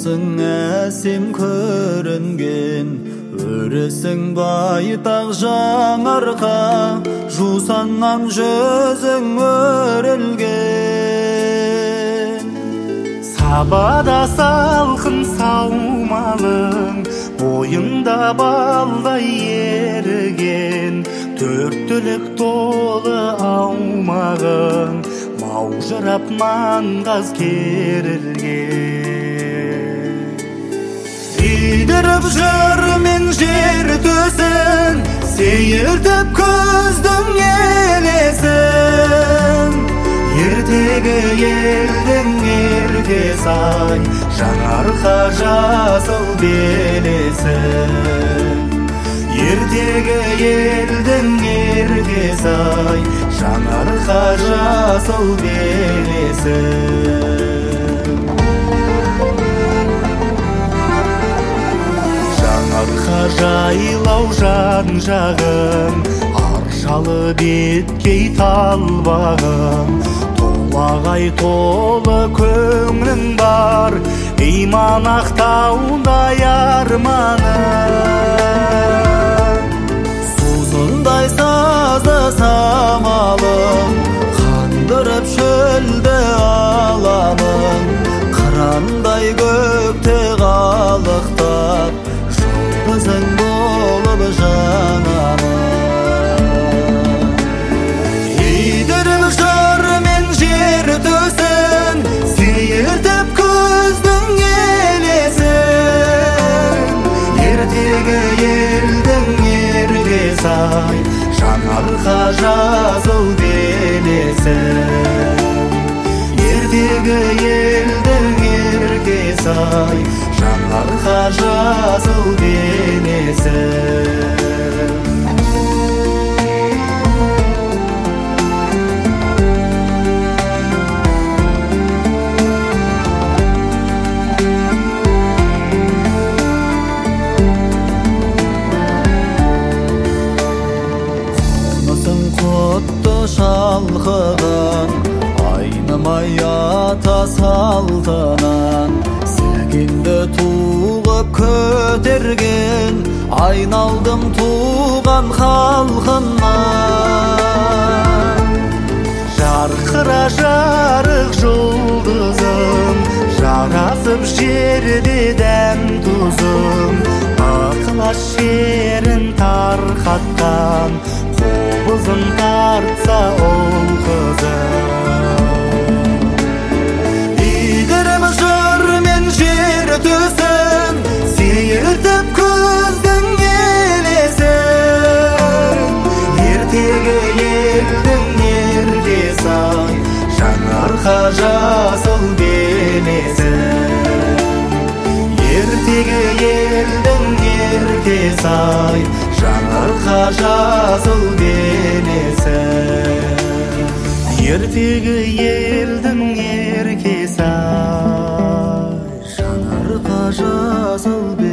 Көзің әсем көрінген, өресің байтақ жаңарқа, жусаннан жүзің өрілген. Сабада салқын саумалың, бойыңда балдай еріген, төрттілік толы аумағың, маужырап маңғаз керілген. Күйдіріп жүр мен жер төсін, сейіртіп көздің елесін. Ертегі елдің ертес-ай, жаңарқа жасыл белесін. Ертегі елдің ертес-ай, жаңарқа жасыл белесін. Жаңарқа жайлау жан-жағың, аршалы беткей талбағың, толағай толы көңлің бар, иман ақтаудай арманың. Сусындай сазы самалың, қандырып шөлді аламың, қырандай көкте қалықтап, жұлдызың болып жанамын. Күйдіріп жүр мен жер төсін, сейіртіп көздің елесін. Ертегі елдің ертес-ай, жаңарқа жасыл белесін. Ертегі елдің ертес-ай, жаңарқа жасыл белесін. Қонысың құтты шалқыған, айнымай ата салтынан, сәкеңді туғып көтерген, айналдым туған халқымнан. Жарқыра жарық жұлдызым, жарасып жерде дәм тұзым, ықылас шерін тарқатқан, қобызын тартса ол қызым. Күйдіріп жүр мен жер төсін, сейіртіп көздің елесін. Ертегі елдің ертес-ай, жаңарқа жасыл белесін. Ертегі елдің ертес-ай, жаңарқа жасыл белесін. Ертегі елдің ертес-ай, жаңарқа жасыл